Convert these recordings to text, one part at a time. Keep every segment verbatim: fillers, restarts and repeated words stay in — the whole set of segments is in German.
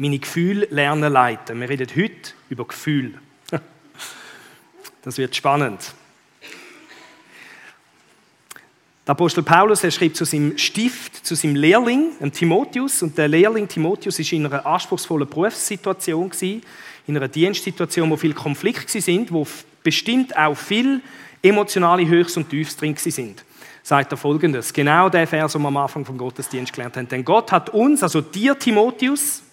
Meine Gefühle lernen leiten. Wir reden heute über Gefühle. Das wird spannend. Der Apostel Paulus, er schreibt zu seinem Stift, zu seinem Lehrling, dem Timotheus. Und der Lehrling Timotheus war in einer anspruchsvollen Berufssituation, in einer Dienstsituation, wo viele Konflikte waren, wo bestimmt auch viel emotionale Höchst und Tiefs drin sind. Sagt er Folgendes, genau der Vers, den wir am Anfang vom Gottesdienst gelernt haben. Denn Gott hat uns, also dir Timotheus,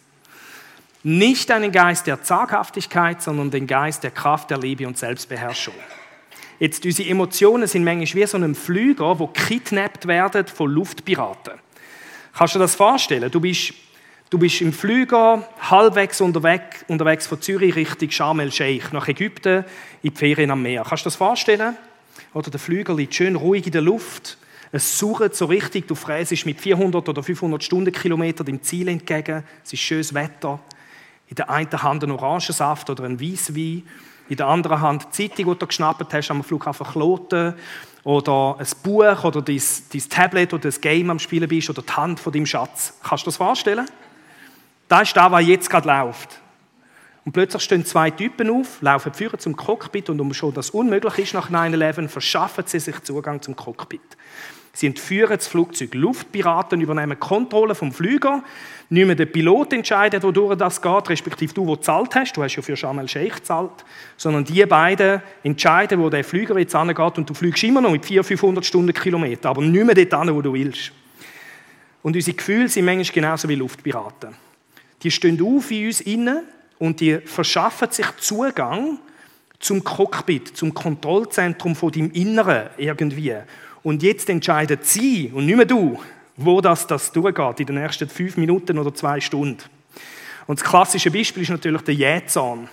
nicht einen Geist der Zaghaftigkeit, sondern den Geist der Kraft, der Liebe und Selbstbeherrschung. Jetzt, unsere Emotionen sind manchmal wie so ein Flüger, der gekidnappt werden von Luftpiraten. Kannst du dir das vorstellen? Du bist, du bist im Flüger halbwegs unterwegs, unterwegs von Zürich Richtung Sharm el-Sheikh, nach Ägypten, in die Ferien am Meer. Kannst du dir das vorstellen? Oder der Flüger liegt schön ruhig in der Luft. Es surrt so richtig, du fräsest mit vierhundert oder fünfhundert Stundenkilometern dem Ziel entgegen. Es ist schönes Wetter. In der einen Hand ein Orangensaft oder ein Weisswein. In der anderen Hand die Zeitung, die du geschnappt hast am Flughafen Kloten. Oder ein Buch oder dein, dein Tablet oder das Game am Spielen bist. Oder die Hand von deinem Schatz. Kannst du dir das vorstellen? Das ist das, was jetzt gerade läuft. Und plötzlich stehen zwei Typen auf, laufen führen zum Cockpit und um schon das unmöglich ist nach neun elf, verschaffen sie sich Zugang zum Cockpit. Sie entführen das Flugzeug. Luftpiraten übernehmen Kontrolle vom Flüger. Nicht mehr der Pilot entscheidet, wodurch das geht, respektive du, der gezahlt hast. Du hast ja für Sharm el-Sheikh gezahlt. Sondern die beiden entscheiden, wo der Flüger jetzt hingeht. Und du fliegst immer noch mit vierhundert, fünfhundert Stundenkilometer, aber nicht mehr dort hin, wo du willst. Und unsere Gefühle sind manchmal genauso wie Luftpiraten. Die stehen auf in uns innen und die verschaffen sich Zugang zum Cockpit, zum Kontrollzentrum von deinem Inneren irgendwie. Und jetzt entscheiden sie, und nicht mehr du, wo das, das durchgeht, in den nächsten fünf Minuten oder zwei Stunden. Und das klassische Beispiel ist natürlich der Jähzahn.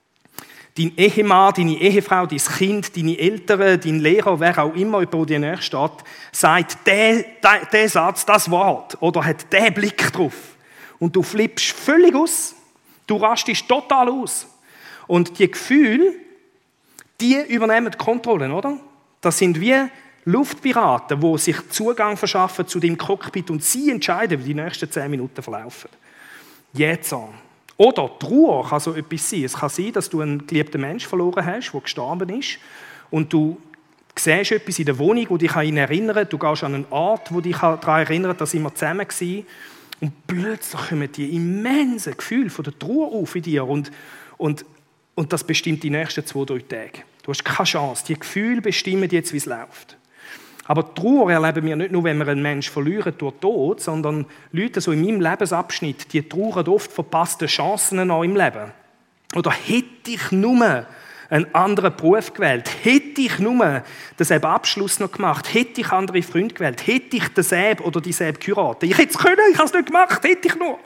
Dein Ehemann, deine Ehefrau, dein Kind, deine Eltern, dein Lehrer, wer auch immer, der dir näher steht, sagt, der, der, der Satz, das Wort, oder hat den Blick drauf. Und du flippst völlig aus. Du rastest total aus. Und die Gefühle, die übernehmen die Kontrolle, oder? Das sind wie Luftpiraten, die sich Zugang verschaffen zu dem Cockpit und sie entscheiden, wie die nächsten zehn Minuten verlaufen. Jähzahn. Oder Trauer kann so etwas sein. Es kann sein, dass du einen geliebten Menschen verloren hast, der gestorben ist, und du siehst etwas in der Wohnung, das dich an ihn erinnert. Du gehst an einen Ort, wo dich daran erinnert, dass wir zusammen waren. Und plötzlich kommen die immensen Gefühle von der Trauer auf in dir. Und, und, und das bestimmt die nächsten zwei, drei Tage. Du hast keine Chance. Die Gefühle bestimmen jetzt, wie es läuft. Aber Trauer erleben wir nicht nur, wenn wir einen Menschen verlieren durch Tod, sondern Leute so in meinem Lebensabschnitt, die trauern oft verpasste Chancen noch im Leben. Oder hätte ich nur einen anderen Beruf gewählt, hätte ich nur denselben Abschluss noch gemacht, hätte ich andere Freunde gewählt, hätte ich denselben oder dieselben geheiratet. Ich hätte es können, ich habe es nicht gemacht, hätte ich nur.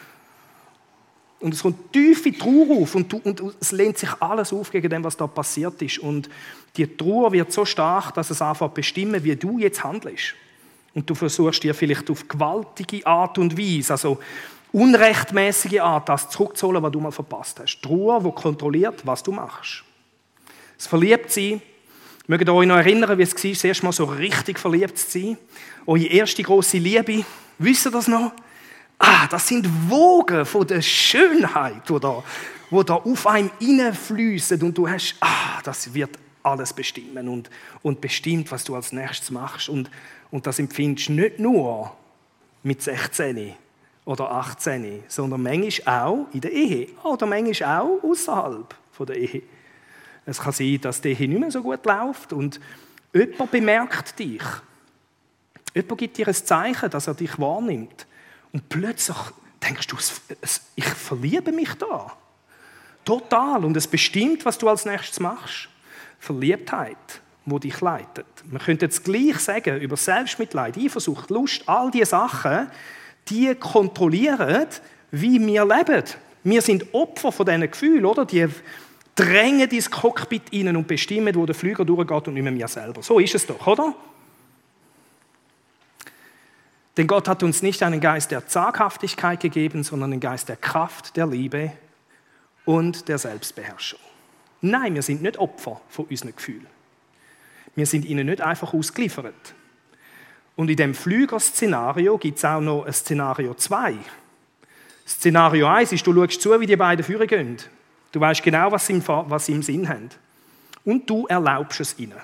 Und es kommt tiefe Trauer auf und, und es lehnt sich alles auf gegen dem, was da passiert ist. Und die Trauer wird so stark, dass es einfach bestimmt, wie du jetzt handelst. Und du versuchst dir vielleicht auf gewaltige Art und Weise, also unrechtmäßige Art, das zurückzuholen, was du mal verpasst hast. Trauer, die kontrolliert, was du machst. Das Verliebtsein, mögt ihr euch noch erinnern, wie es war, das erste Mal so richtig verliebt zu sein? Eure erste grosse Liebe, wisst ihr das noch? Ah, das sind Wogen von der Schönheit, die da, die da auf einem hineinfliessen und du hast, ah, das wird alles bestimmen und, und bestimmt, was du als nächstes machst. Und, und das empfindest du nicht nur mit sechzehn oder achtzehn, sondern manchmal auch in der Ehe oder manchmal auch außerhalb von der Ehe. Es kann sein, dass die Ehe nicht mehr so gut läuft und jemand bemerkt dich. Jemand gibt dir ein Zeichen, dass er dich wahrnimmt. Und plötzlich denkst du, ich verliebe mich da. Total. Und es bestimmt, was du als nächstes machst. Verliebtheit, die dich leitet. Man könnte jetzt gleich sagen, über Selbstmitleid, Eifersucht, Lust, all diese Sachen, die kontrollieren, wie wir leben. Wir sind Opfer von diesen Gefühlen, oder? Die drängen ins Cockpit rein und bestimmen, wo der Flüger durchgeht und nicht mehr wir selber. So ist es doch, oder? Denn Gott hat uns nicht einen Geist der Zaghaftigkeit gegeben, sondern einen Geist der Kraft, der Liebe und der Selbstbeherrschung. Nein, wir sind nicht Opfer von unseren Gefühlen. Wir sind ihnen nicht einfach ausgeliefert. Und in dem Flüger-Szenario gibt es auch noch ein Szenario zwei. Szenario eins ist, du schaust zu, wie die beiden führen gehen. Du weißt genau, was sie im, was sie im Sinn haben. Und du erlaubst es ihnen.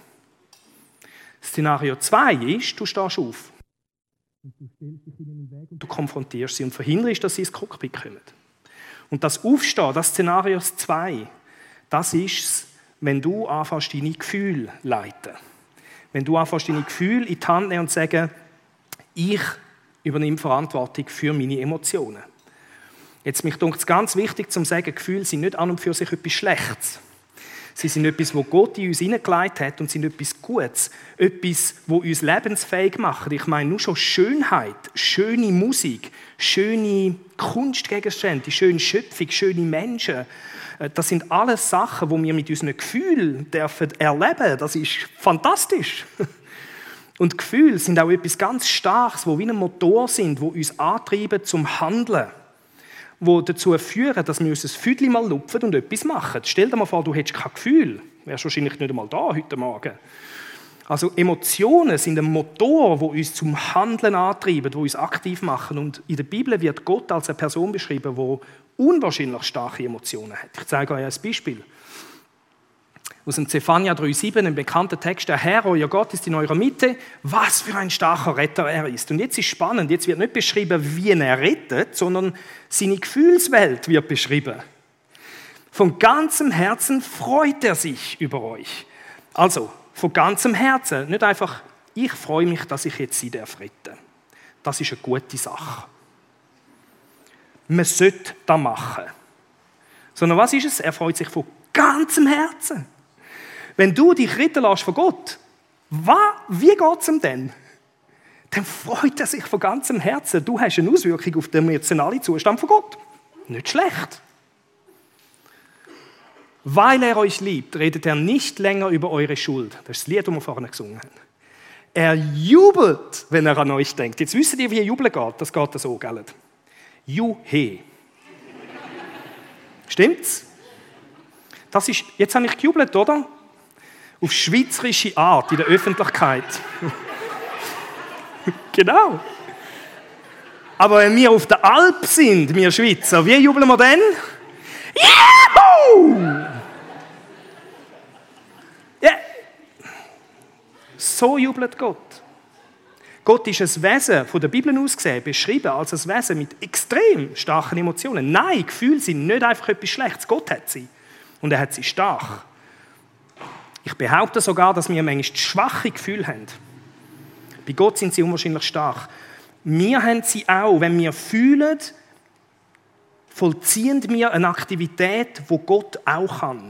Szenario zwei ist, du stehst auf. Du stellst dich ihnen im Weg und du konfrontierst sie und verhinderst, dass sie ins Cockpit kommen. Und das Aufstehen, das Szenario zwei, das ist es, wenn du anfängst, deine Gefühle zu leiten. Wenn du anfängst, deine Gefühle in die Hand nehmen und sagen, ich übernehme Verantwortung für meine Emotionen. Jetzt, mich dunkt es ganz wichtig, zu sagen, Gefühle sind nicht an und für sich etwas Schlechtes. Sie sind etwas, das Gott in uns hineingelegt hat und sind etwas Gutes. Etwas, das uns lebensfähig macht. Ich meine, nur schon Schönheit, schöne Musik, schöne Kunstgegenstände, schöne Schöpfung, schöne Menschen. Das sind alles Sachen, die wir mit unseren Gefühlen dürfen erleben. Das ist fantastisch. Und Gefühle sind auch etwas ganz Starkes, die wie ein Motor sind, die uns antreiben zum Handeln. Die dazu führen, dass wir uns ein Füdli mal lupfen und etwas machen. Stell dir mal vor, du hättest kein Gefühl. Du wärst wahrscheinlich nicht einmal da heute Morgen. Also Emotionen sind ein Motor, der uns zum Handeln antreiben, die uns aktiv machen. Und in der Bibel wird Gott als eine Person beschrieben, die unwahrscheinlich starke Emotionen hat. Ich zeige euch ein Beispiel. Aus dem Zephania drei sieben, einem bekannten Text, der Herr, euer Gott, ist in eurer Mitte, was für ein starker Retter er ist. Und jetzt ist spannend, jetzt wird nicht beschrieben, wie er rettet, sondern seine Gefühlswelt wird beschrieben. Von ganzem Herzen freut er sich über euch. Also, von ganzem Herzen, nicht einfach, ich freue mich, dass ich jetzt sie darf retten. Das ist eine gute Sache. Man sollte das machen. Sondern was ist es? Er freut sich von ganzem Herzen. Wenn du dich retten lässt von Gott, wie geht es ihm denn? Dann freut er sich von ganzem Herzen. Du hast eine Auswirkung auf den emotionalen Zustand von Gott. Nicht schlecht. Weil er euch liebt, redet er nicht länger über eure Schuld. Das ist das Lied, das wir vorhin gesungen haben. Er jubelt, wenn er an euch denkt. Jetzt wisst ihr, wie Jubeln geht. Das geht so, gell? Juhe. Stimmt's? Das ist, jetzt habe ich gejubelt, oder? Auf schweizerische Art, in der Öffentlichkeit. Genau. Aber wenn wir auf der Alp sind, wir Schweizer, wie jubeln wir dann? Juhu! Yeah. So jubelt Gott. Gott ist ein Wesen, von der Bibel aus gesehen, beschrieben als ein Wesen mit extrem starken Emotionen. Nein, Gefühle sind nicht einfach etwas Schlechtes. Gott hat sie. Und er hat sie stark. Ich behaupte sogar, dass wir manchmal schwache Gefühle haben. Bei Gott sind sie unwahrscheinlich stark. Wir haben sie auch, wenn wir fühlen, vollziehen wir eine Aktivität, die Gott auch kann.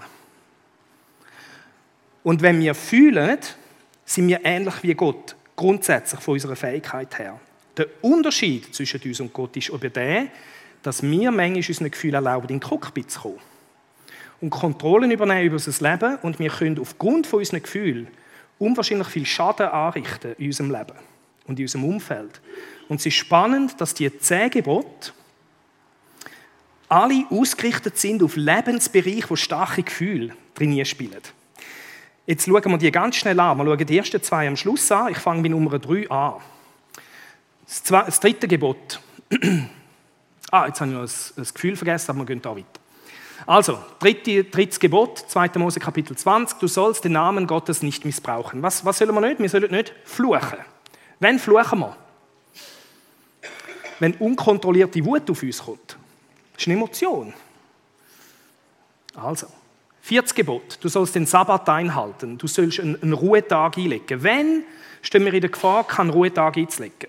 Und wenn wir fühlen, sind wir ähnlich wie Gott, grundsätzlich von unserer Fähigkeit her. Der Unterschied zwischen uns und Gott ist aber der, dass wir manchmal unseren Gefühlen erlauben, in den Cockpit zu kommen. Und Kontrollen übernehmen über unser Leben und wir können aufgrund von unseren Gefühlen unwahrscheinlich viel Schaden anrichten in unserem Leben und in unserem Umfeld. Und es ist spannend, dass die zehn Gebote alle ausgerichtet sind auf Lebensbereiche, wo starke Gefühle drin spielen. Jetzt schauen wir die ganz schnell an. Wir schauen die ersten zwei am Schluss an. Ich fange mit Nummer drei an. Das, zwei, das dritte Gebot. ah, jetzt habe ich noch ein, ein Gefühl vergessen, aber wir gehen da weiter. Also, dritte, drittes Gebot, zweiter Mose Kapitel zwanzig. Du sollst den Namen Gottes nicht missbrauchen. Was, was sollen wir nicht? Wir sollen nicht fluchen. Wann fluchen wir? Wenn unkontrollierte Wut auf uns kommt. Das ist eine Emotion. Also, viertes Gebot. Du sollst den Sabbat einhalten. Du sollst einen, einen Ruhetag einlegen. Wenn stehen wir in der Gefahr, keinen Ruhetag einzulegen?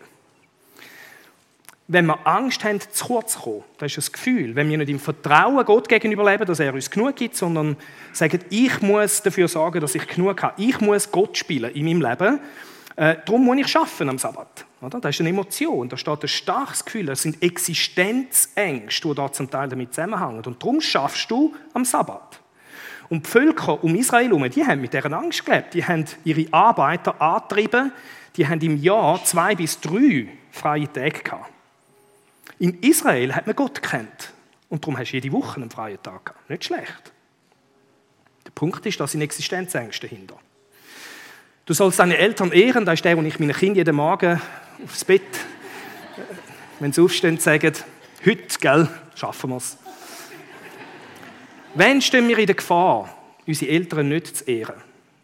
Wenn wir Angst haben, zu kurz zu kommen, das ist das Gefühl. Wenn wir nicht im Vertrauen Gott gegenüber leben, dass er uns genug gibt, sondern sagen, ich muss dafür sorgen, dass ich genug habe. Ich muss Gott spielen in meinem Leben. Äh, darum muss ich arbeiten am Sabbat. Oder? Das ist eine Emotion, da steht ein starkes Gefühl. Das sind Existenzängste, die da zum Teil damit zusammenhängen. Und darum schaffst du am Sabbat. Und die Völker um Israel herum, die haben mit dieser Angst gelebt. Die haben ihre Arbeiter angetrieben, die haben im Jahr zwei bis drei freie Tage gehabt. In Israel hat man Gott gekannt. Und darum hast du jede Woche einen freien Tag gehabt. Nicht schlecht. Der Punkt ist, da sind Existenzängste dahinter. Du sollst deine Eltern ehren, das ist der, wo ich meinen Kindern jeden Morgen aufs Bett, wenn sie aufstehen, sagen, Heute, gell, schaffen wir es. Wann stehen wir in der Gefahr, unsere Eltern nicht zu ehren?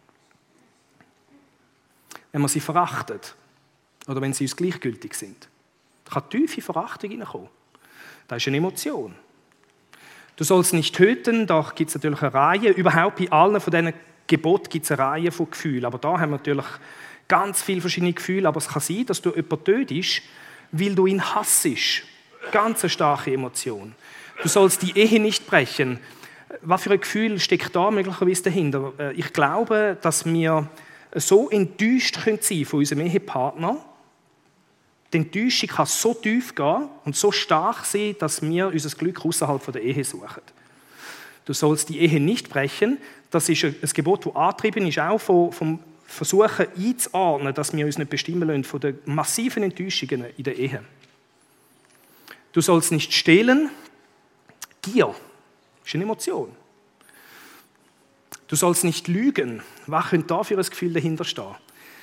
Wenn man sie verachtet oder wenn sie uns gleichgültig sind. Da kann tiefe Verachtung hineinkommen. Das ist eine Emotion. Du sollst nicht töten, da gibt es natürlich eine Reihe. Überhaupt bei allen von diesen Geboten gibt es eine Reihe von Gefühlen. Aber da haben wir natürlich ganz viele verschiedene Gefühle. Aber es kann sein, dass du jemanden tötest, weil du ihn hassest. Ganz eine starke Emotion. Du sollst die Ehe nicht brechen. Was für ein Gefühl steckt da möglicherweise dahinter? Ich glaube, dass wir so enttäuscht sein können von unserem Ehepartner. Die Enttäuschung kann so tief gehen und so stark sein, dass wir unser Glück außerhalb der Ehe suchen. Du sollst die Ehe nicht brechen. Das ist ein Gebot, das angetrieben ist, auch vom, vom Versuchen einzuordnen, dass wir uns nicht bestimmen lassen von den massiven Enttäuschungen in der Ehe. Du sollst nicht stehlen. Gier ist eine Emotion. Du sollst nicht lügen. Was könnte da für ein Gefühl dahinter stehen?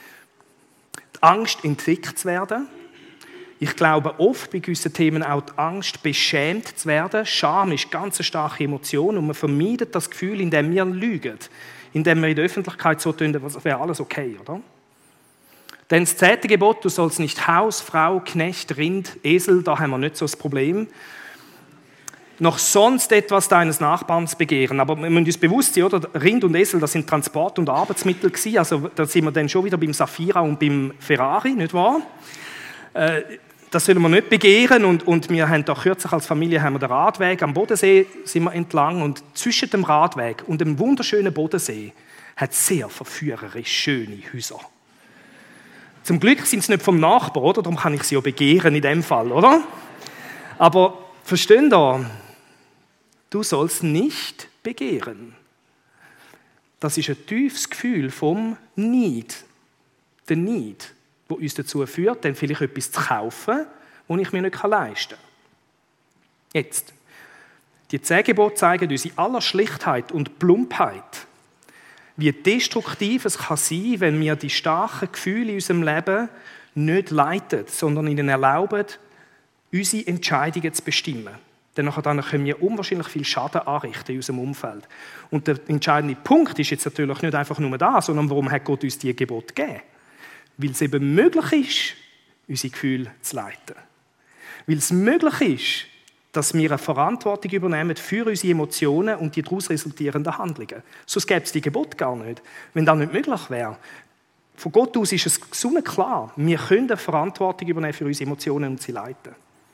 Die Angst, entdeckt zu werden. Ich glaube, oft bei gewissen Themen auch die Angst, beschämt zu werden. Scham ist eine ganz starke Emotion und man vermeidet das Gefühl, indem wir lügen. Indem wir in der Öffentlichkeit so tun, als wäre alles okay, oder? Dann das zehnte Gebot, du sollst nicht Haus, Frau, Knecht, Rind, Esel, da haben wir nicht so das Problem, noch sonst etwas deines Nachbarns begehren. Aber wir müssen uns bewusst sein, oder? Rind und Esel, das sind Transport- und Arbeitsmittel gewesen. Also da sind wir dann schon wieder beim Safira und beim Ferrari, nicht wahr? Äh, das sollen wir nicht begehren. Und, und wir haben da kürzlich als Familie haben wir den Radweg am Bodensee sind wir entlang. Und zwischen dem Radweg und dem wunderschönen Bodensee hat es sehr verführerisch schöne Häuser. Zum Glück sind sie nicht vom Nachbar, oder? Darum kann ich sie ja begehren in dem Fall, oder? Aber versteht ihr? Du sollst nicht begehren. Das ist ein tiefes Gefühl vom Neid. Der Neid, der uns dazu führt, dann vielleicht etwas zu kaufen, das ich mir nicht leisten kann. Jetzt, die zehn Gebote zeigen uns in aller Schlichtheit und Plumpheit, wie destruktiv es kann sein, wenn wir die starken Gefühle in unserem Leben nicht leiten, sondern ihnen erlauben, unsere Entscheidungen zu bestimmen. Denn dann können wir unwahrscheinlich viel Schaden anrichten in unserem Umfeld. Und der entscheidende Punkt ist jetzt natürlich nicht einfach nur das, sondern warum hat Gott uns diese Gebote gegeben? Weil es eben möglich ist, unsere Gefühle zu leiten. Weil es möglich ist, dass wir eine Verantwortung übernehmen für unsere Emotionen und die daraus resultierenden Handlungen. Sonst gäbe es die Gebote gar nicht, wenn das nicht möglich wäre. Von Gott aus ist es so klar, wir können eine Verantwortung übernehmen für unsere Emotionen und sie leiten.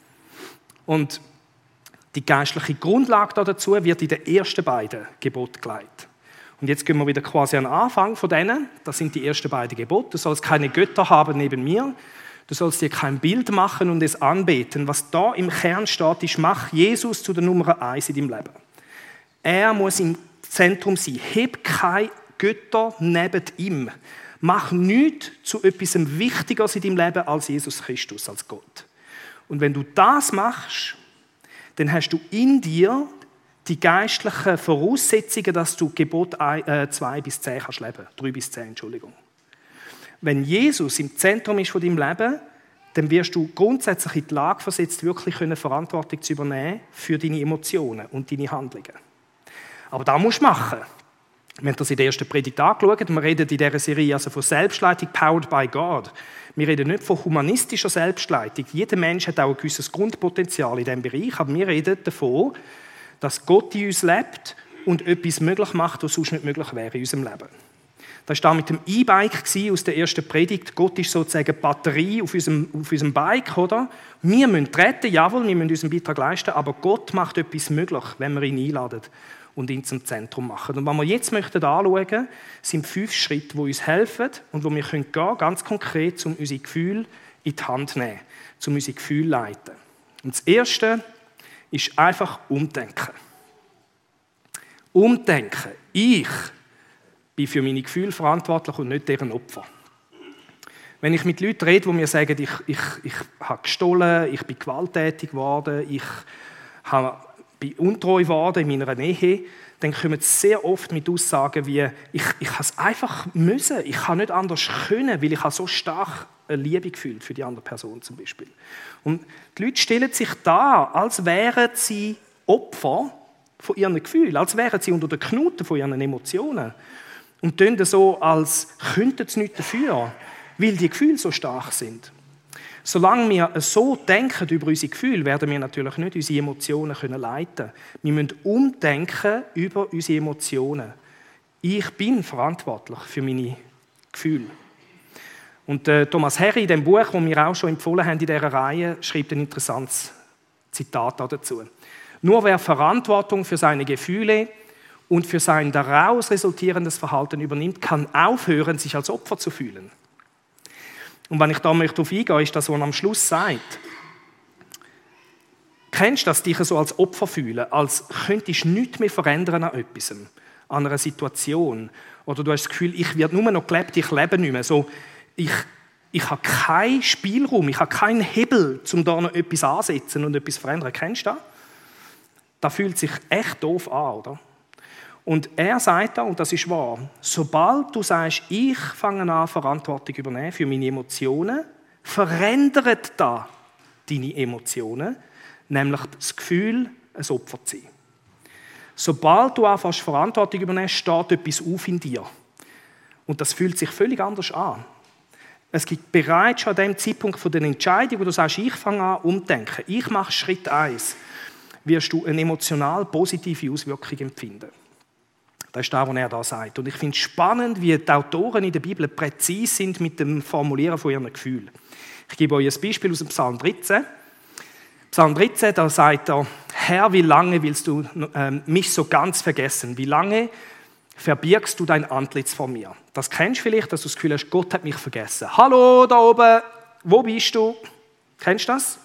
Und die geistliche Grundlage dazu wird in den ersten beiden Geboten gelegt. Und jetzt gehen wir wieder quasi an den Anfang von denen. Das sind die ersten beiden Gebote. Du sollst keine Götter haben neben mir. Du sollst dir kein Bild machen und es anbeten. Was da im Kern steht, ist, mach Jesus zu der Nummer eins in deinem Leben. Er muss im Zentrum sein. Heb keine Götter neben ihm. Mach nichts zu etwas Wichtigeres in deinem Leben als Jesus Christus, als Gott. Und wenn du das machst, dann hast du in dir die geistlichen Voraussetzungen, dass du Gebot zwei bis zehn kannst leben. drei bis zehn, Entschuldigung. Wenn Jesus im Zentrum ist von deinem Leben, dann wirst du grundsätzlich in die Lage versetzt, wirklich Verantwortung zu übernehmen für deine Emotionen und deine Handlungen. Aber das musst du machen. Wir haben das in der ersten Predigt angeschaut. Wir reden in dieser Serie also von Selbstleitung, powered by God. Wir reden nicht von humanistischer Selbstleitung. Jeder Mensch hat auch ein gewisses Grundpotenzial in diesem Bereich, aber wir reden davon, dass Gott in uns lebt und etwas möglich macht, was sonst nicht möglich wäre in unserem Leben. Das war mit dem E-Bike aus der ersten Predigt. Gott ist sozusagen die Batterie auf unserem, auf unserem Bike, oder? Wir müssen treten, jawohl, wir müssen unseren Beitrag leisten, aber Gott macht etwas möglich, wenn wir ihn einladen und ihn zum Zentrum machen. Und was wir jetzt möchten anschauen, sind fünf Schritte, die uns helfen und wo wir gehen können, ganz konkret, um unsere Gefühle in die Hand zu nehmen, um unsere Gefühle zu leiten. Und das Erste ist einfach umdenken. Umdenken. Ich bin für meine Gefühle verantwortlich und nicht deren Opfer. Wenn ich mit Leuten rede, die mir sagen, ich, ich, ich habe gestohlen, ich bin gewalttätig geworden, ich habe, bin untreu geworden in meiner Ehe, dann kommen sie sehr oft mit Aussagen wie, ich, ich habe es einfach müssen, ich kann nicht anders können, weil ich habe so stark eine Liebe gefühlt für die andere Person zum Beispiel. Und die Leute stellen sich da, als wären sie Opfer von ihren Gefühlen, als wären sie unter den Knuten von ihren Emotionen und tun so, als könnten sie nichts dafür, weil die Gefühle so stark sind. Solange wir so denken über unsere Gefühle, werden wir natürlich nicht unsere Emotionen leiten können. Wir müssen umdenken über unsere Emotionen. Ich bin verantwortlich für meine Gefühle. Und äh, Thomas Harry, in dem Buch, das wir auch schon empfohlen haben in dieser Reihe, schreibt ein interessantes Zitat dazu. Nur wer Verantwortung für seine Gefühle und für sein daraus resultierendes Verhalten übernimmt, kann aufhören, sich als Opfer zu fühlen. Und wenn ich da möchte darauf eingehen, ist das, was er am Schluss sagt. Kennst du das, dich so als Opfer fühlen, als könntest du nichts mehr verändern an etwas, an einer Situation? Oder du hast das Gefühl, ich werde nur noch gelebt, ich lebe nicht mehr. So, ich, ich habe keinen Spielraum, ich habe keinen Hebel, um da noch etwas anzusetzen und etwas zu verändern. Kennst du das? Das fühlt sich echt doof an, oder? Und er sagt da, und das ist wahr, sobald du sagst, ich fange an, Verantwortung zu übernehmen für meine Emotionen, verändert da deine Emotionen, nämlich das Gefühl, ein Opfer zu sein. Sobald du anfängst, Verantwortung zu übernehmen, steht etwas auf in dir. Und das fühlt sich völlig anders an. Es gibt bereits schon an dem Zeitpunkt von der Entscheidung, wo du sagst, ich fange an, umdenken, ich mache Schritt eins, wirst du eine emotional positive Auswirkung empfinden. Das ist das, was er da sagt. Und ich finde es spannend, wie die Autoren in der Bibel präzise sind mit dem Formulieren von ihren Gefühlen. Ich gebe euch ein Beispiel aus dem Psalm dreizehn. Psalm dreizehn, da sagt er, Herr, wie lange willst du äh, mich so ganz vergessen? Wie lange verbirgst du dein Antlitz vor mir? Das kennst du vielleicht, dass du das Gefühl hast, Gott hat mich vergessen. Hallo, da oben, wo bist du? Kennst du das?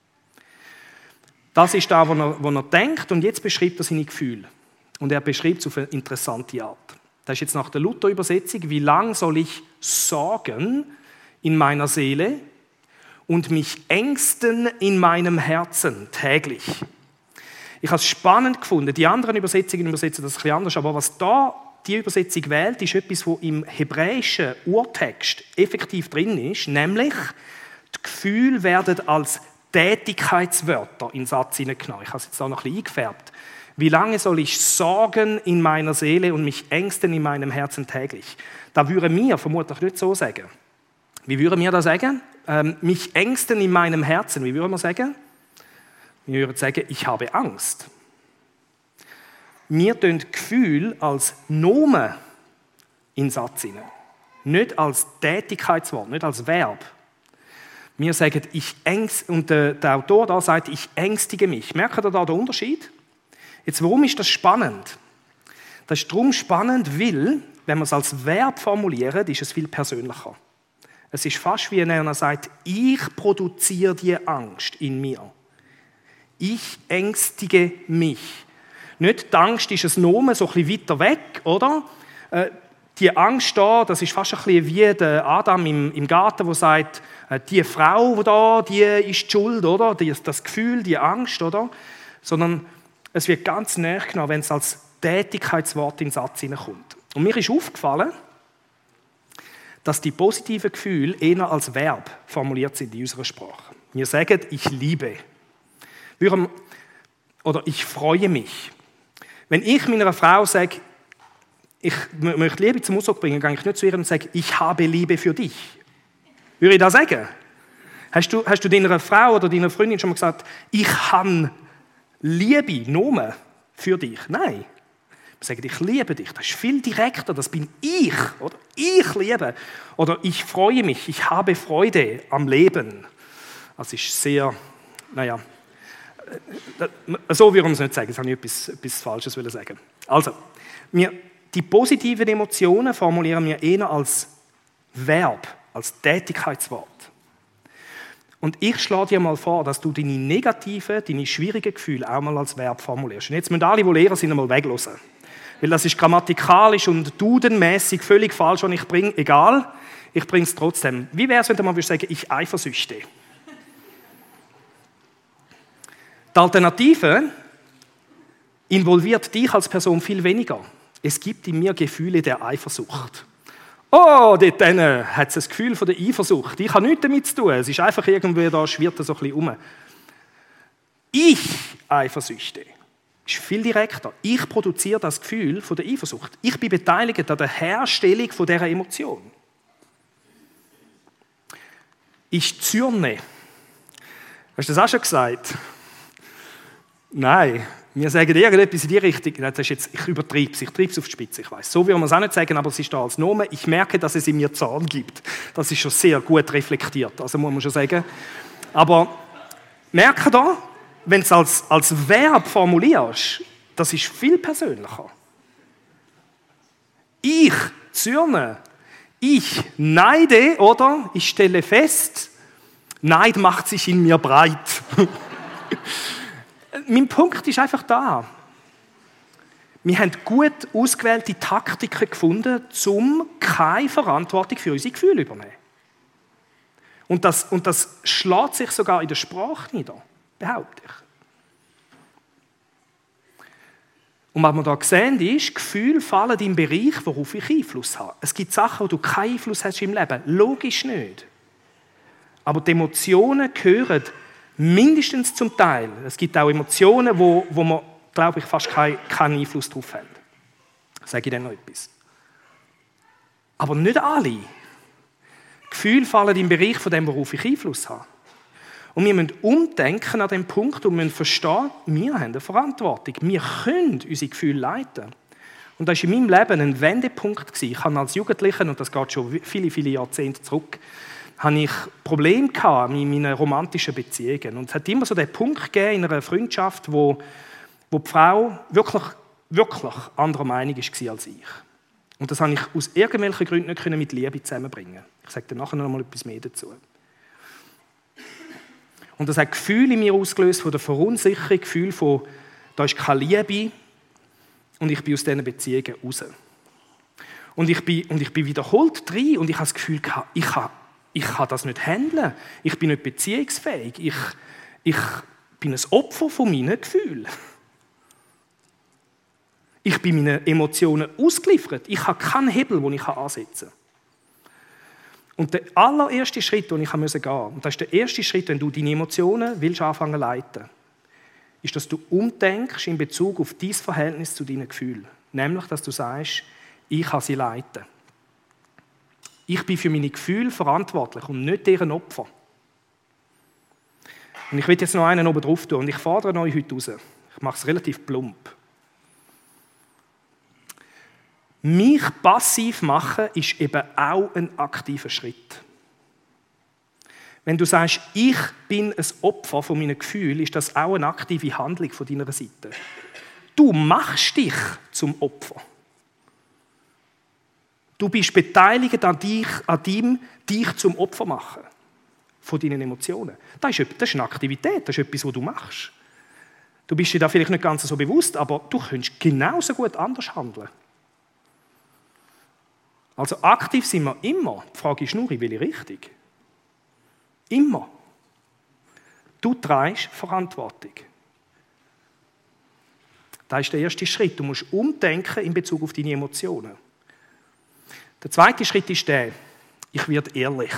Das ist das, was er, was er denkt, und jetzt beschreibt er seine Gefühle. Und er beschreibt es auf eine interessante Art. Das ist jetzt nach der Luther-Übersetzung, wie lange soll ich sorgen in meiner Seele und mich ängsten in meinem Herzen täglich. Ich habe es spannend gefunden. Die anderen Übersetzungen übersetzen das ein bisschen anders, aber was da die Übersetzung wählt, ist etwas, was im hebräischen Urtext effektiv drin ist, nämlich die Gefühle werden als Tätigkeitswörter in den Satz hineingenommen. Ich habe es jetzt da noch ein bisschen eingefärbt. Wie lange soll ich sorgen in meiner Seele und mich ängsten in meinem Herzen täglich? Da würden wir vermutlich nicht so sagen. Wie würden wir das sagen? Ähm, mich ängsten in meinem Herzen. Wie würden wir sagen? Wir würden sagen, ich habe Angst. Wir tun Gefühl als Nomen in den Satz hinein. Nicht als Tätigkeitswort, nicht als Verb. Wir sagen, ich ängst, und der, der Autor da sagt, ich ängstige mich. Merkt ihr da den Unterschied? Jetzt, warum ist das spannend? Das ist darum spannend, weil, wenn wir es als Verb formulieren, ist es viel persönlicher. Es ist fast wie wenn einer sagt, ich produziere die Angst in mir. Ich ängstige mich. Nicht die Angst ist ein Nomen, so ein bisschen weiter weg, oder? Äh, die Angst da, das ist fast ein bisschen wie der Adam im, im Garten, der sagt, äh, die Frau da, die ist die Schuld, oder? Die, das Gefühl, die Angst, oder? Sondern es wird ganz näher genommen, wenn es als Tätigkeitswort in den Satz hineinkommt. Und mir ist aufgefallen, dass die positiven Gefühle eher als Verb formuliert sind in unserer Sprache. Wir sagen, ich liebe. Oder ich freue mich. Wenn ich meiner Frau sage, ich möchte Liebe zum Ausdruck bringen, gehe ich nicht zu ihr und sage, ich habe Liebe für dich. Würde ich das sagen? Hast du, hast du deiner Frau oder deiner Freundin schon mal gesagt, ich habe Liebe, Nomen für dich? Nein. Wir sagen, ich liebe dich. Das ist viel direkter, das bin ich. Oder? Ich liebe. Oder ich freue mich, ich habe Freude am Leben. Das ist sehr, naja, so würde man es nicht sagen, das habe ich etwas, etwas Falsches sagen. Also, wir, die positiven Emotionen formulieren wir eher als Verb, als Tätigkeitswort. Und ich schlage dir mal vor, dass du deine negativen, deine schwierigen Gefühle auch mal als Verb formulierst. Und jetzt müssen alle, die Lehrer sind, einmal weglassen. Weil das ist grammatikalisch und dudenmäßig völlig falsch, was ich bringe. Egal, ich bringe es trotzdem. Wie wäre es, wenn du mal sagen, ich eifersüchte? Die Alternative involviert dich als Person viel weniger. Es gibt in mir Gefühle der Eifersucht. Oh, dort hat es ein Gefühl von der Eifersucht. Ich habe nichts damit zu tun. Es ist einfach irgendwie, da schwirrt so ein bisschen um. Ich Eifersüchte ist viel direkter. Ich produziere das Gefühl von der Eifersucht. Ich bin beteiligt an der Herstellung von dieser Emotion. Ich zürne. Hast du das auch schon gesagt? Nein. Wir sagen irgendetwas in die Richtung. Das ist jetzt, ich übertreibe es, ich treibe es auf die Spitze, ich weiss. So will man es auch nicht sagen, aber es ist da als Nomen. Ich merke, dass es in mir Zorn gibt. Das ist schon sehr gut reflektiert, also muss man schon sagen. Aber merke da, wenn du es als, als Verb formulierst, das ist viel persönlicher. Ich zürne, ich neide, oder? Ich stelle fest, Neid macht sich in mir breit. Mein Punkt ist einfach da. Wir haben gut ausgewählte Taktiken gefunden, um keine Verantwortung für unsere Gefühle zu übernehmen. Und das, und das schlägt sich sogar in der Sprache nieder, behaupte ich. Und was wir hier sehen, ist, Gefühle fallen im Bereich, worauf ich Einfluss habe. Es gibt Sachen, wo du keinen Einfluss hast im Leben. Logisch nicht. Aber die Emotionen gehören mindestens zum Teil. Es gibt auch Emotionen, wo, wo man, glaube ich, fast keinen kein Einfluss darauf haben. Sage ich dann noch etwas. Aber nicht alle. Gefühle fallen im Bereich von dem, worauf ich Einfluss habe. Und wir müssen umdenken an dem Punkt und müssen verstehen, wir haben eine Verantwortung. Wir können unsere Gefühle leiten. Und das war in meinem Leben ein Wendepunkt. Ich habe als Jugendlicher, und das geht schon viele, viele Jahrzehnte zurück, habe ich Probleme gehabt mit meinen romantischen Beziehungen. Und es hat immer so den Punkt gegeben in einer Freundschaft, wo, wo die Frau wirklich, wirklich anderer Meinung war als ich. Und das habe ich aus irgendwelchen Gründen nicht mit Liebe zusammenbringen. Ich sage dann nachher noch mal etwas mehr dazu. Und das hat Gefühle in mir ausgelöst von der Verunsicherung, Gefühl von, da ist keine Liebe und ich bin aus diesen Beziehungen raus. Und ich bin, und ich bin wiederholt drin und ich habe das Gefühl, ich kann, ich kann das nicht handeln. Ich bin nicht beziehungsfähig. Ich, ich bin ein Opfer von meinen Gefühlen. Ich bin meinen Emotionen ausgeliefert. Ich habe keinen Hebel, den ich ansetzen kann. Und der allererste Schritt, den ich gehen musste, und das ist der erste Schritt, wenn du deine Emotionen willst anfangen zu leiten, ist, dass du umdenkst in Bezug auf dein Verhältnis zu deinen Gefühlen. Nämlich, dass du sagst, ich kann sie leiten. Ich bin für meine Gefühle verantwortlich und nicht deren Opfer. Und ich will jetzt noch einen oben drauf tun und ich fordere euch heute raus. Ich mache es relativ plump. Mich passiv machen ist eben auch ein aktiver Schritt. Wenn du sagst, ich bin ein Opfer von meinen Gefühlen, ist das auch eine aktive Handlung von deiner Seite. Du machst dich zum Opfer. Du bist beteiligt an, dich, an dem, dich zum Opfer machen von deinen Emotionen. Das ist, das ist eine Aktivität, das ist etwas, was du machst. Du bist dir da vielleicht nicht ganz so bewusst, aber du könntest genauso gut anders handeln. Also aktiv sind wir immer. Die Frage ist nur, in welche Richtung? Immer. Du trägst Verantwortung. Das ist der erste Schritt. Du musst umdenken in Bezug auf deine Emotionen. Der zweite Schritt ist der, ich werde ehrlich.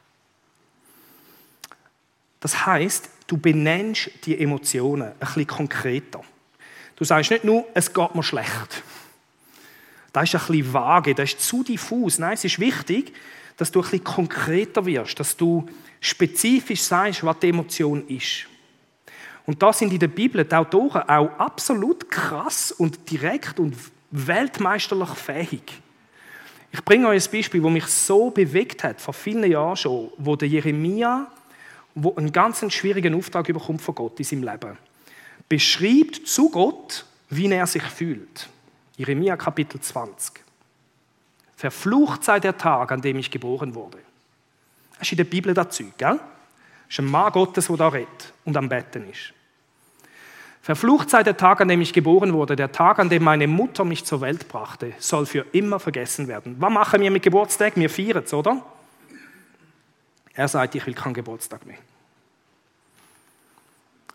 Das heisst, du benennst die Emotionen ein bisschen konkreter. Du sagst nicht nur, es geht mir schlecht. Das ist ein bisschen vage, das ist zu diffus. Nein, es ist wichtig, dass du ein bisschen konkreter wirst, dass du spezifisch sagst, was die Emotion ist. Und da sind in der Bibel die Autoren auch absolut krass und direkt und weltmeisterlich fähig. Ich bringe euch ein Beispiel, das mich so bewegt hat, vor vielen Jahren schon, wo der Jeremia, wo einen ganz schwierigen Auftrag bekommt von Gott in seinem Leben, beschreibt zu Gott, wie er sich fühlt. Jeremia Kapitel zwanzig. Verflucht sei der Tag, an dem ich geboren wurde. Das ist in der Bibel dazu, gell? Das ist ein Mann Gottes, der da redet und am Betten ist. Verflucht sei der Tag, an dem ich geboren wurde, der Tag, an dem meine Mutter mich zur Welt brachte, soll für immer vergessen werden. Was machen wir mit Geburtstag? Wir feiern es, oder? Er sagt, ich will keinen Geburtstag mehr.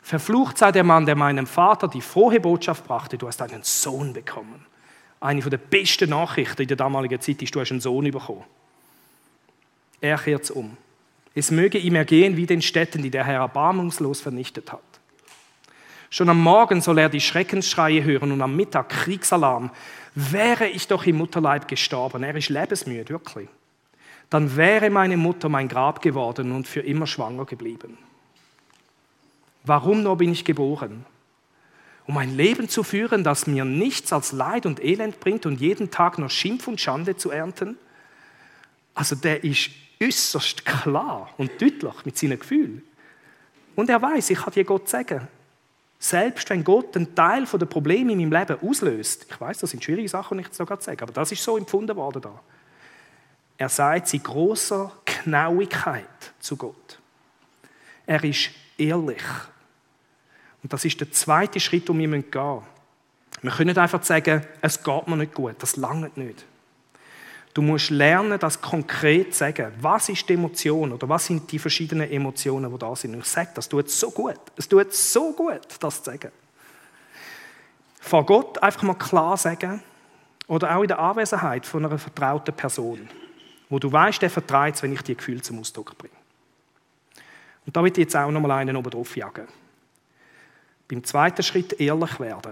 Verflucht sei der Mann, der meinem Vater die frohe Botschaft brachte, du hast einen Sohn bekommen. Eine der besten Nachrichten in der damaligen Zeit ist, du hast einen Sohn bekommen. Er kehrt es um. Es möge ihm ergehen wie den Städten, die der Herr erbarmungslos vernichtet hat. Schon am Morgen soll er die Schreckensschreie hören und am Mittag Kriegsalarm. Wäre ich doch im Mutterleib gestorben, er ist lebensmüde, wirklich. Dann wäre meine Mutter mein Grab geworden und für immer schwanger geblieben. Warum nur bin ich geboren? Um ein Leben zu führen, das mir nichts als Leid und Elend bringt und jeden Tag nur Schimpf und Schande zu ernten? Also der ist äußerst klar und deutlich mit seinen Gefühlen. Und er weiß, ich kann dir Gott sagen, selbst wenn Gott einen Teil der Probleme in meinem Leben auslöst, ich weiß, das sind schwierige Sachen, die ich sogar sage, aber das ist so empfunden worden da. Er sagt in großer Genauigkeit zu Gott. Er ist ehrlich. Und das ist der zweite Schritt, den wir gehen müssen. Wir können nicht einfach sagen, es geht mir nicht gut, das langt nicht. Du musst lernen, das konkret zu sagen. Was ist die Emotion oder was sind die verschiedenen Emotionen, die da sind? Und ich sage, das tut so gut. Es tut so gut, das zu sagen. Vor Gott einfach mal klar sagen oder auch in der Anwesenheit von einer vertrauten Person, wo du weißt, der vertraut es, wenn ich die Gefühle zum Ausdruck bringe. Und da will ich jetzt auch noch mal einen oben drauf jagen. Beim zweiten Schritt ehrlich werden.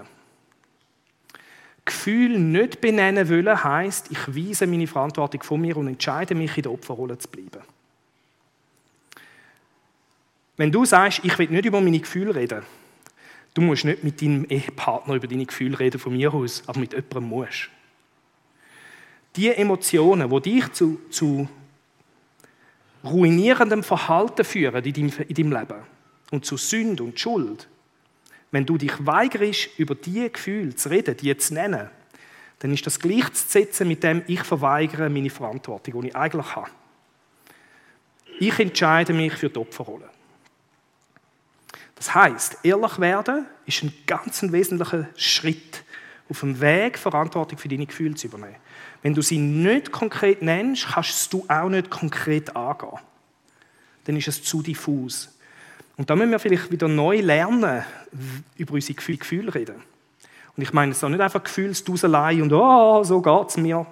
Gefühl nicht benennen wollen heisst, ich weise meine Verantwortung von mir und entscheide mich, in der Opferrolle zu bleiben. Wenn du sagst, ich will nicht über meine Gefühle reden, du musst nicht mit deinem Ehepartner über deine Gefühle reden, von mir aus, aber mit jemandem musst. Die Emotionen, die dich zu, zu ruinierendem Verhalten führen in deinem, in deinem Leben und zu Sünde und Schuld, wenn du dich weigerst, über diese Gefühle zu reden, die zu nennen, dann ist das gleichzusetzen mit dem, ich verweigere meine Verantwortung, die ich eigentlich habe. Ich entscheide mich für die Opferrolle. Das heisst, ehrlich werden ist ein ganz wesentlicher Schritt auf dem Weg, Verantwortung für deine Gefühle zu übernehmen. Wenn du sie nicht konkret nennst, kannst du auch nicht konkret angehen. Dann ist es zu diffus. Und da müssen wir vielleicht wieder neu lernen, über unsere Gefühle reden. Und ich meine, es ist nicht einfach Gefühlsduselei und «Oh, so geht es mir».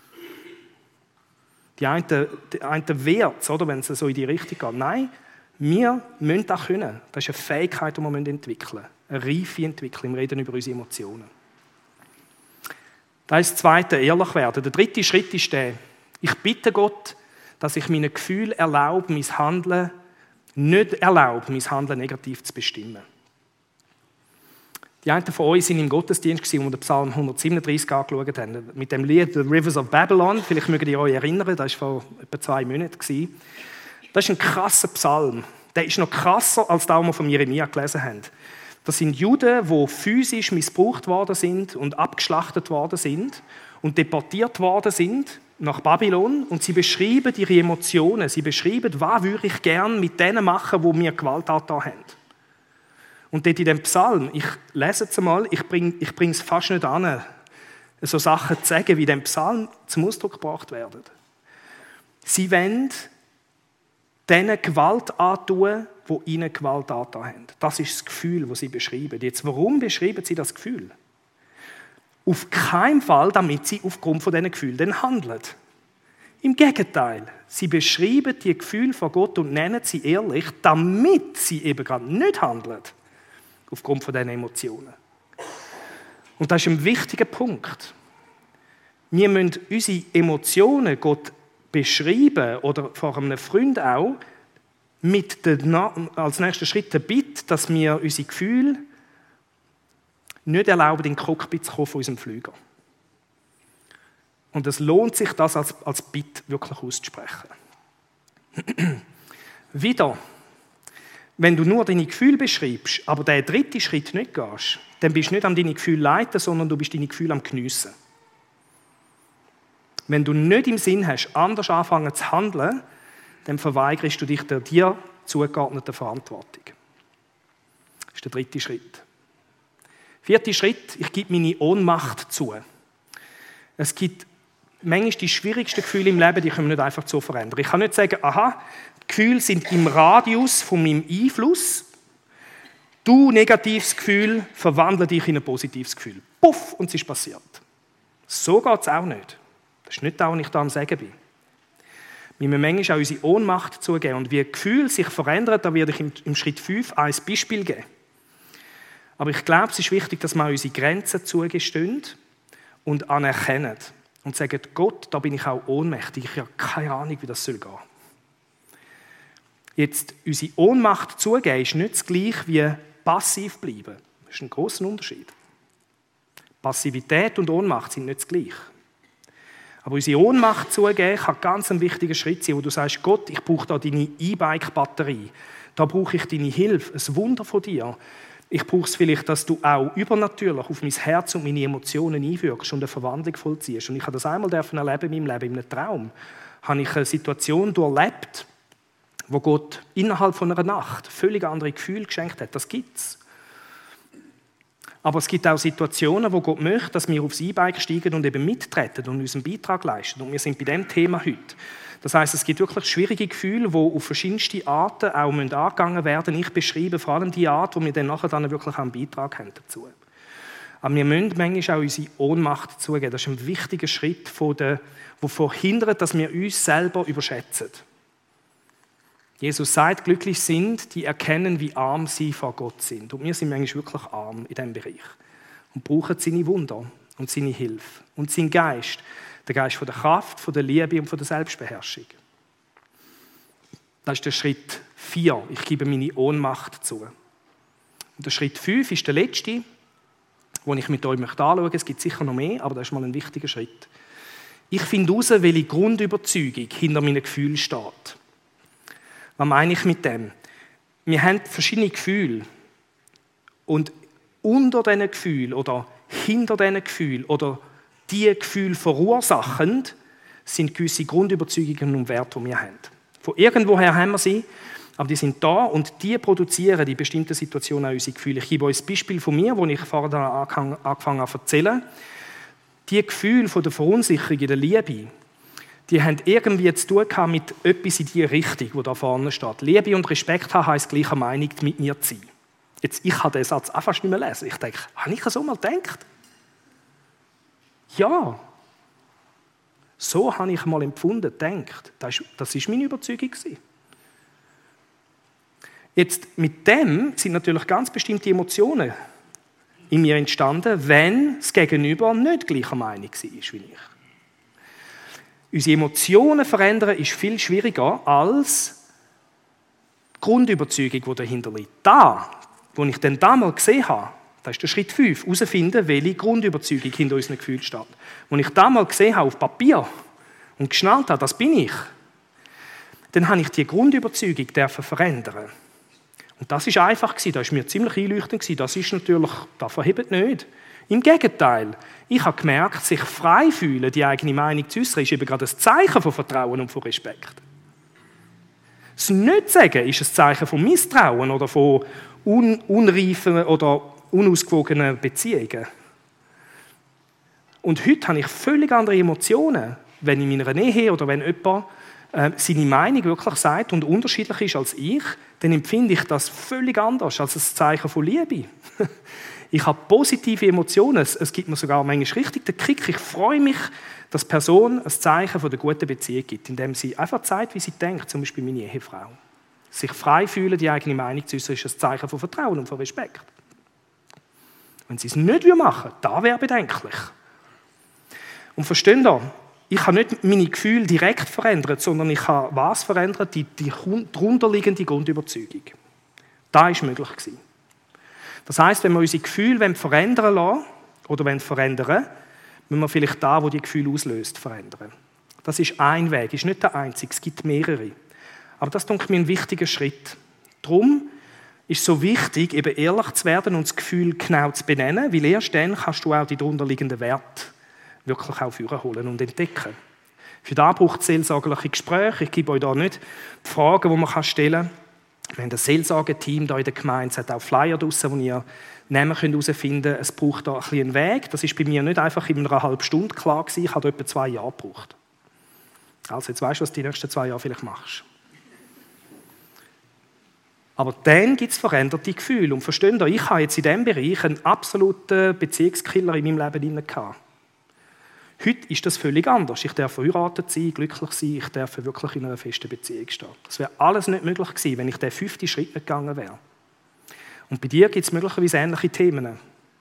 Die einen, die einen wehren, oder, wenn es so in die Richtung geht. Nein, wir müssen das können. Das ist eine Fähigkeit, die wir entwickeln müssen. Eine reife Entwicklung. Wir reden über unsere Emotionen. Das ist das Zweite, ehrlich werden. Der dritte Schritt ist der, ich bitte Gott, dass ich meinen Gefühlen erlaube, mein Handeln nicht erlaubt, mein Handeln negativ zu bestimmen. Die einen von euch waren im Gottesdienst, wo wir den Psalm hundertsiebenunddreißig angeschaut haben, mit dem Lied «The Rivers of Babylon». Vielleicht mögt ihr euch erinnern, das war vor etwa zwei Monaten. Das ist ein krasser Psalm. Der ist noch krasser, als das, was wir von Jeremia gelesen haben. Das sind Juden, die physisch missbraucht worden sind und abgeschlachtet worden sind und deportiert worden sind nach Babylon, und sie beschreiben ihre Emotionen, sie beschreiben, was würde ich gerne mit denen machen, die mir Gewalt angetan haben. Und dort in dem Psalm, ich lese es einmal, ich bringe ich es fast nicht an, so Sachen zu sagen, wie in dem Psalm zum Ausdruck gebracht werden. Sie wollen denen Gewalt antun, die ihnen Gewalt angetan haben. Das ist das Gefühl, das sie beschreiben. Jetzt, warum beschreiben sie das Gefühl? Auf keinen Fall, damit sie aufgrund von diesen Gefühlen dann handeln. Im Gegenteil, sie beschreiben die Gefühle von Gott und nennen sie ehrlich, damit sie eben gerade nicht handeln, aufgrund von diesen Emotionen. Und das ist ein wichtiger Punkt. Wir müssen unsere Emotionen Gott beschreiben, oder vor einem Freund auch, mit der, als nächster Schritt der Bitte, dass wir unsere Gefühle nicht erlauben, in den Cockpit zu kommen von unserem Flüger. Und es lohnt sich, das als, als Bitte wirklich auszusprechen. Wieder, wenn du nur deine Gefühle beschreibst, aber den dritten Schritt nicht gehst, dann bist du nicht an deine Gefühle leiten, sondern du bist deine Gefühle am Geniessen. Wenn du nicht im Sinn hast, anders anfangen zu handeln, dann verweigerst du dich der dir zugeordneten Verantwortung. Das ist der dritte Schritt. Vierter Schritt, ich gebe meine Ohnmacht zu. Es gibt manchmal die schwierigsten Gefühle im Leben, die können wir nicht einfach so verändern. Ich kann nicht sagen, aha, die Gefühle sind im Radius von meinem Einfluss. Du negatives Gefühl, verwandle dich in ein positives Gefühl. Puff, und es ist passiert. So geht es auch nicht. Das ist nicht das, was ich da am Sagen bin. Wir müssen manchmal auch unsere Ohnmacht zugeben. Und wie Gefühle sich verändern, da werde ich im, im Schritt fünf ein Beispiel geben. Aber ich glaube, es ist wichtig, dass wir unsere Grenzen zugestehen und anerkennen. Und sagen, Gott, da bin ich auch ohnmächtig. Ich habe keine Ahnung, wie das gehen soll. Jetzt, unsere Ohnmacht zugeben, ist nicht das Gleiche wie passiv bleiben. Das ist ein grosser Unterschied. Passivität und Ohnmacht sind nicht das Gleiche. Aber unsere Ohnmacht zugeben kann ganz ein wichtiger Schritt sein, wo du sagst, Gott, ich brauche da deine E-Bike-Batterie. Da brauche ich deine Hilfe, ein Wunder von dir. Ich brauche es vielleicht, dass du auch übernatürlich auf mein Herz und meine Emotionen einwirkst und eine Verwandlung vollziehst. Und ich habe das einmal erleben in meinem Leben, in einem Traum. Habe ich eine Situation durchlebt, wo Gott innerhalb von einer Nacht völlig andere Gefühle geschenkt hat. Das gibt es. Aber es gibt auch Situationen, wo Gott möchte, dass wir aufs E-Bike steigen und eben mittreten und unseren Beitrag leisten. Und wir sind bei diesem Thema heute. Das heisst, es gibt wirklich schwierige Gefühle, die auf verschiedenste Arten auch angegangen werden müssen. Ich beschreibe vor allem die Art, wo wir dann nachher dann wirklich einen Beitrag haben dazu. Aber wir müssen manchmal auch unsere Ohnmacht zugeben. Das ist ein wichtiger Schritt, der verhindert, dass wir uns selber überschätzen. Jesus sagt, glücklich sind, die erkennen, wie arm sie vor Gott sind. Und wir sind manchmal wirklich arm in diesem Bereich. Und brauchen seine Wunder und seine Hilfe und seinen Geist. Der Geist von der Kraft, von der Liebe und von der Selbstbeherrschung. Das ist der Schritt vier. Ich gebe meine Ohnmacht zu. Und der Schritt fünf ist der letzte, den ich mit euch anschauen möchte. Es gibt sicher noch mehr, aber das ist mal ein wichtiger Schritt. Ich finde heraus, welche Grundüberzeugung hinter meinen Gefühlen steht. Was meine ich mit dem? Wir haben verschiedene Gefühle. Und unter diesen Gefühlen oder hinter diesen Gefühlen oder die Gefühle verursachend sind gewisse Grundüberzeugungen und Werte, die wir haben. Von irgendwoher haben wir sie, aber die sind da und die produzieren in bestimmten Situationen auch unsere Gefühle. Ich gebe euch ein Beispiel von mir, das ich vorher angefangen habe zu erzählen. Die Gefühle von der Verunsicherung in der Liebe, die haben irgendwie zu tun mit etwas in die Richtung, wo da vorne steht. Liebe und Respekt haben heisst gleicher Meinung mit mir zu sein. Jetzt, ich kann den Satz auch fast nicht mehr lesen. Ich denke, habe ich so mal gedacht? Ja, so habe ich mal empfunden, gedacht. Das war meine Überzeugung. Jetzt, mit dem sind natürlich ganz bestimmte Emotionen in mir entstanden, wenn das Gegenüber nicht gleicher Meinung war wie ich. Unsere Emotionen verändern ist viel schwieriger als die Grundüberzeugung, die dahinter liegt. Da, wo ich dann damals gesehen habe, das ist der Schritt fünf, herausfinden, welche Grundüberzeugung hinter unseren Gefühlen steht. Als ich damals gesehen habe auf Papier und geschnallt habe, das bin ich, dann habe ich die Grundüberzeugung verändern. Und das war einfach, das war mir ziemlich einleuchtend. Das ist natürlich, das verhebt nicht. Im Gegenteil, ich habe gemerkt, sich frei fühlen, die eigene Meinung zu äußern, ist eben gerade ein Zeichen von Vertrauen und von Respekt. Das Nicht-Sagen ist ein Zeichen von Misstrauen oder von un- unreifen oder unausgewogenen Beziehungen. Und heute habe ich völlig andere Emotionen, wenn in meiner Nähe oder wenn jemand äh, seine Meinung wirklich sagt und unterschiedlich ist als ich, dann empfinde ich das völlig anders als ein Zeichen von Liebe. Ich habe positive Emotionen, es, es gibt mir sogar manchmal richtig den Kick. Ich freue mich, dass die Person ein Zeichen von der guten Beziehung gibt, indem sie einfach zeigt, wie sie denkt, zum Beispiel meine Ehefrau. Sich frei fühlen, die eigene Meinung zu äußern, ist ein Zeichen von Vertrauen und von Respekt. Wenn sie es nicht machen würden, das wäre bedenklich. Und versteht ihr, ich habe nicht meine Gefühle direkt verändert, sondern ich habe was verändert? Die, die darunterliegende Grundüberzeugung. Das war möglich gewesen. Das heisst, wenn wir unsere Gefühle verändern lassen, oder verändern, müssen wir vielleicht da, wo die Gefühle auslöst, verändern. Das ist ein Weg, ist nicht der einzige, es gibt mehrere. Aber das ist mir ein wichtiger Schritt. Darum ist es so wichtig, eben ehrlich zu werden und das Gefühl genau zu benennen, weil erst dann kannst du auch die darunterliegenden Werte wirklich auch vorholen und entdecken. Für das braucht es seelsorgerliche Gespräche. Ich gebe euch da nicht die Fragen, die man stellen kann. Wir haben ein Seelsorgeteam hier in der Gemeinde, es hat auch Flyer draussen, wo ihr Namen herausfinden könnt. Es braucht da ein bisschen einen Weg. Das ist bei mir nicht einfach in einer halben Stunde klar gewesen. Ich habe etwa zwei Jahre gebraucht. Also jetzt weißt du, was du die nächsten zwei Jahre vielleicht machst. Aber dann gibt es veränderte Gefühle. Und versteht ihr, ich habe jetzt in diesem Bereich einen absoluten Beziehungskiller in meinem Leben drin gehabt. Heute ist das völlig anders. Ich darf verheiratet sein, glücklich sein, ich darf wirklich in einer festen Beziehung stehen. Das wäre alles nicht möglich gewesen, wenn ich den fünften Schritt nicht gegangen wäre. Und bei dir gibt es möglicherweise ähnliche Themen.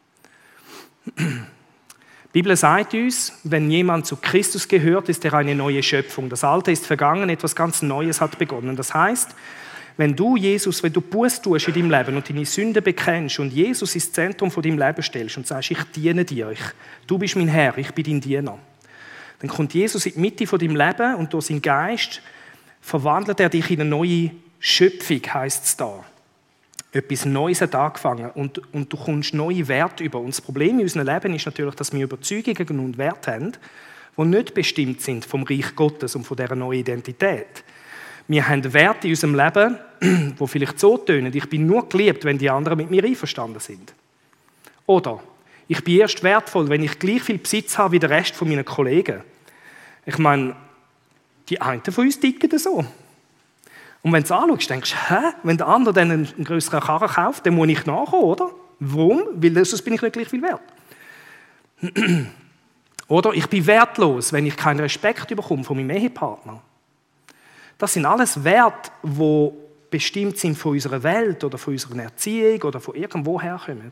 Die Bibel sagt uns, wenn jemand zu Christus gehört, ist er eine neue Schöpfung. Das Alte ist vergangen, etwas ganz Neues hat begonnen. Das heißt, wenn du Jesus, wenn du Buße tust in deinem Leben und deine Sünde bekennst und Jesus ins Zentrum von deinem Leben stellst und sagst, ich diene dir, ich, du bist mein Herr, ich bin dein Diener, dann kommt Jesus in die Mitte von deinem Leben und durch seinen Geist verwandelt er dich in eine neue Schöpfung, heisst es da. Etwas Neues hat angefangen und, und du kommst neue Werte über. Und das Problem in unserem Leben ist natürlich, dass wir Überzeugungen und Werte haben, die nicht bestimmt sind vom Reich Gottes und von dieser neuen Identität. Wir haben Werte in unserem Leben, die vielleicht so tönen, ich bin nur geliebt, wenn die anderen mit mir einverstanden sind. Oder ich bin erst wertvoll, wenn ich gleich viel Besitz habe wie der Rest meiner Kollegen. Ich meine, die einen von uns ticken so. Und wenn du es anschaust, denkst du, hä? Wenn der andere dann einen grösseren Karren kauft, dann muss ich nachkommen, oder? Warum? Weil sonst bin ich nicht gleich viel wert. Oder ich bin wertlos, wenn ich keinen Respekt bekomme von meinem Ehepartner. Das sind alles Werte, die bestimmt sind von unserer Welt oder von unserer Erziehung oder von irgendwo herkommen.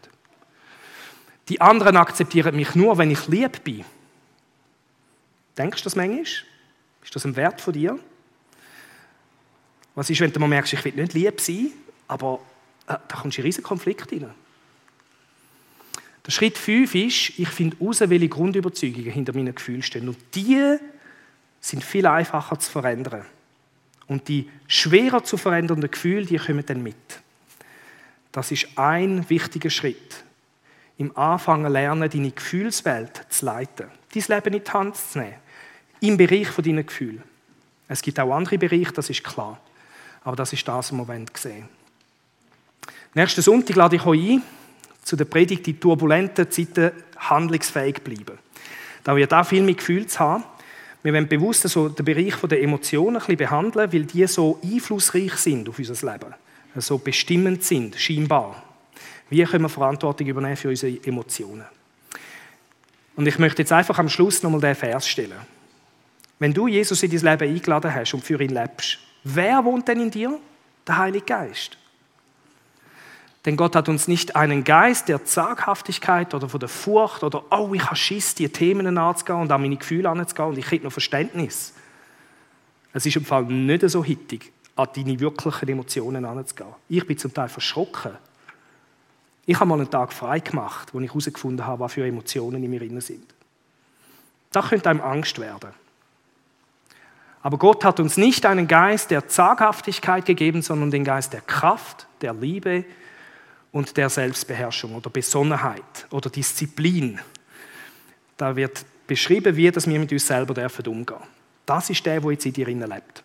Die anderen akzeptieren mich nur, wenn ich lieb bin. Denkst du das manchmal? Ist das ein Wert von dir? Was ist, wenn du mal merkst, ich will nicht lieb sein, aber äh, da kommst du in einen riesen Konflikt rein. Der Schritt fünf ist, ich finde heraus, welche Grundüberzeugungen hinter meinen Gefühlen stehen. Und die sind viel einfacher zu verändern. Und die schwerer zu verändernden Gefühle, die kommen dann mit. Das ist ein wichtiger Schritt. Im Anfangen lernen, deine Gefühlswelt zu leiten. Dein Leben in die Hand zu nehmen. Im Bereich deiner Gefühle. Es gibt auch andere Bereiche, das ist klar. Aber das ist das, was wir sehen. Nächsten Sonntag lade ich euch ein, zu der Predigt in turbulenten Zeiten handlungsfähig bleiben. Da wird auch viel mit Gefühlen zu haben. Wir wollen bewusst so den Bereich der Emotionen ein bisschen behandeln, weil die so einflussreich sind auf unser Leben. So bestimmend sind, scheinbar. Wie können wir Verantwortung übernehmen für unsere Emotionen? Und ich möchte jetzt einfach am Schluss nochmal diesen Vers stellen. Wenn du Jesus in dein Leben eingeladen hast und für ihn lebst, wer wohnt denn in dir? Der Heilige Geist. Denn Gott hat uns nicht einen Geist der Zaghaftigkeit oder von der Furcht oder «Oh, ich habe Schiss, die Themen anzugehen und an meine Gefühle anzugehen und ich kriege noch Verständnis». Es ist im Fall nicht so hittig, an deine wirklichen Emotionen anzugehen. Ich bin zum Teil verschrocken. Ich habe mal einen Tag frei gemacht, wo ich herausgefunden habe, was für Emotionen in mir drin sind. Das könnte einem Angst werden. Aber Gott hat uns nicht einen Geist der Zaghaftigkeit gegeben, sondern den Geist der Kraft, der Liebe und der Selbstbeherrschung oder Besonnenheit oder Disziplin. Da wird beschrieben, wie dass wir mit uns selber umgehen dürfen. Das ist der, der jetzt in dir lebt.